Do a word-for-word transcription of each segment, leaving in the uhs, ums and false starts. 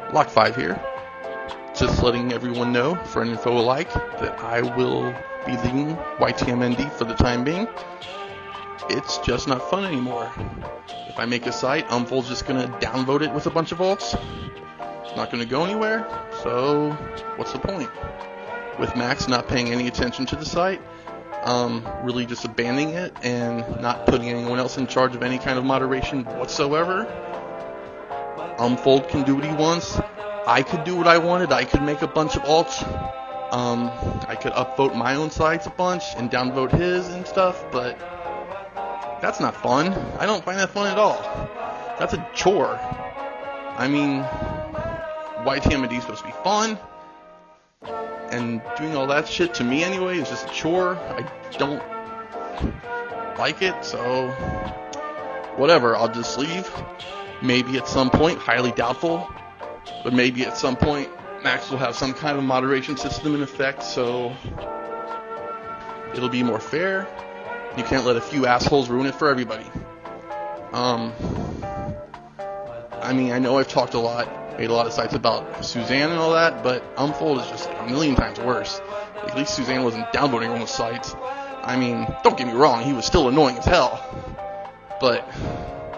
Lock five here. Just letting everyone know, for an info alike, that I will be leaving Y T M N D for the time being. It's just not fun anymore. If I make a site, Umfold's just going to downvote it with a bunch of alts. It's not going to go anywhere, so what's the point? With Max not paying any attention to the site, um, really just abandoning it and not putting anyone else in charge of any kind of moderation whatsoever, Umfold can do what he wants. I could do what I wanted. I could make a bunch of alts. Um, I could upvote my own sites a bunch and downvote his and stuff, but that's not fun. I don't find that fun at all. That's a chore. I mean, Y T M N D is supposed to be fun, and doing all that shit to me anyway is just a chore. I don't like it, so whatever, I'll just leave. Maybe at some point, highly doubtful, but maybe at some point Max will have some kind of moderation system in effect, so it'll be more fair. You can't let a few assholes ruin it for everybody. Um, I mean, I know I've talked a lot, made a lot of sites about Suzanne and all that, but Umfold is just like a million times worse. At least Suzanne wasn't downvoting on the sites. I mean, don't get me wrong, he was still annoying as hell. But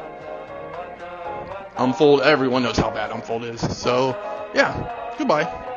Umfold, everyone knows how bad Umfold is. So, yeah, goodbye.